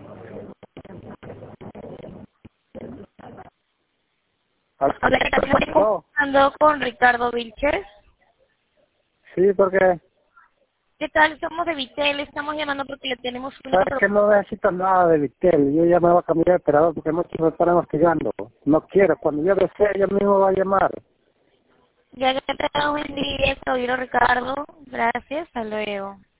Hola, estamos conversando con Ricardo Vilches. Sí, porque ¿Qué tal? Somos de Vitel, estamos llamando porque le tenemos una sabes que no necesito nada de Vitel. Yo ya me voy a cambiar de operador porque muchos me están hostigando. No quiero, cuando yo desee, yo mismo va a llamar. Ya que te damos en directo, Ricardo. Gracias, hasta luego.